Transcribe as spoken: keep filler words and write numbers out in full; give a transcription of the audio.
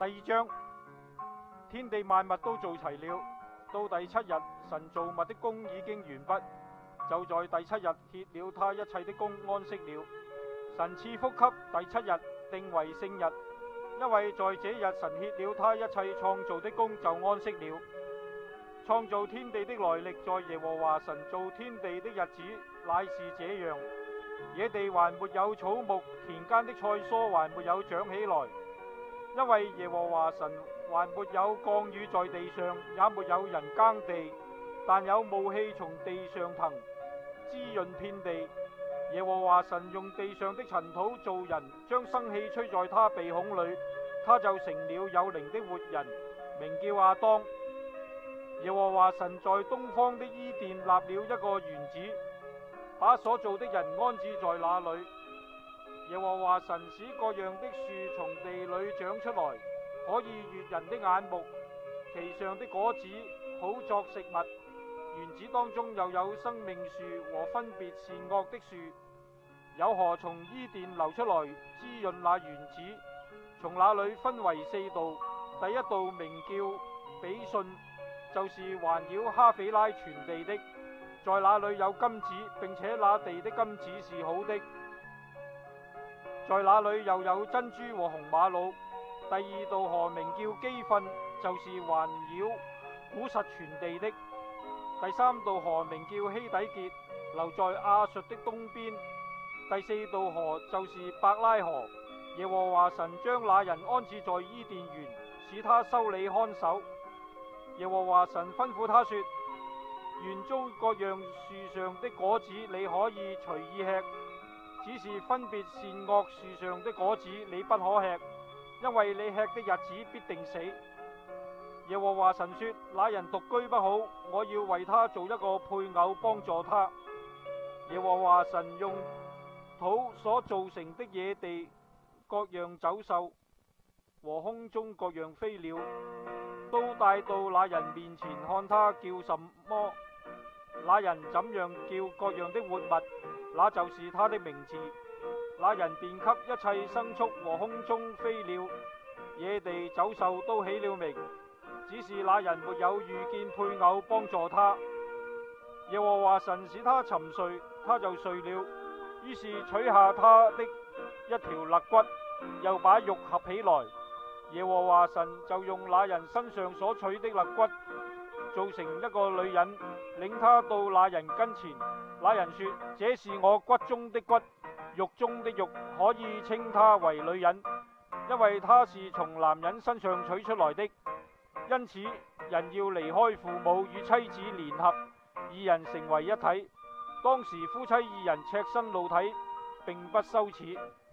二章，天地萬物都做齊了，到第七日，神造物的工已經完畢，就在第七日歇了他一切的工，安息了。神賜福給第七日，定為聖日，因為在這日神歇了他一切創造的工，就安息了。創造天地的來歷，在耶和華神造天地的日子，乃是這樣：野地還沒有草木，田間的菜蔬還沒有長起來，因為耶和華神還沒有降雨在地上，也沒有人耕地，但有霧氣從地上騰，滋潤遍地。耶和華神用地上的塵土造人，將生氣吹在他鼻孔裏，他就成了有靈的活人，名叫亞當。耶和華神在東方的伊甸立了一個園子，把所造的人安置在那裏。耶和華神使各樣的樹從地裏長出來，可以悅人的眼目，其上的果子好作食物。園子當中又有生命樹和分別善惡的樹，有河從伊甸流出來，滋潤那園子。從那裏分為四道，第一道名叫比遜，就是環繞哈斐拉全地的，在那裏有金子，並且那地的金子是好的，在那裏又有珍珠和紅瑪瑙。第二道河名叫基訓，就是環繞古實全地的。第三道河名叫希底結，流在亞述的東邊。第四道河就是伯拉河。耶和華神將那人安置在伊甸園，使他修理看守。耶和華神吩咐他說：園中各樣樹上的果子你可以隨意吃，只是分別善惡樹上的果子你不可吃，因為你吃的日子必定死。耶和華神說：那人獨居不好，我要為他做一個配偶幫助他。耶和華神用土所造成的野地各樣走獸和空中各樣飛鳥，都帶到那人面前，看他叫什麼，那人怎樣叫各樣的活物，那就是他的名字。那人便給一切牲畜和空中飛鳥、野地走獸都起了名，只是那人沒有遇見配偶幫助他。耶和華神使他沉睡，他就睡了。於是取下他的一條肋骨，又把肉合起來。耶和華神就用那人身上所取的肋骨，做成一個女人，領他到那人跟前。那人說：這是我骨中的骨，肉中的肉，可以稱她為女人，因為她是從男人身上取出來的。因此，人要離開父母，與妻子聯合，二人成為一體。當時夫妻二人赤身露體，並不羞恥。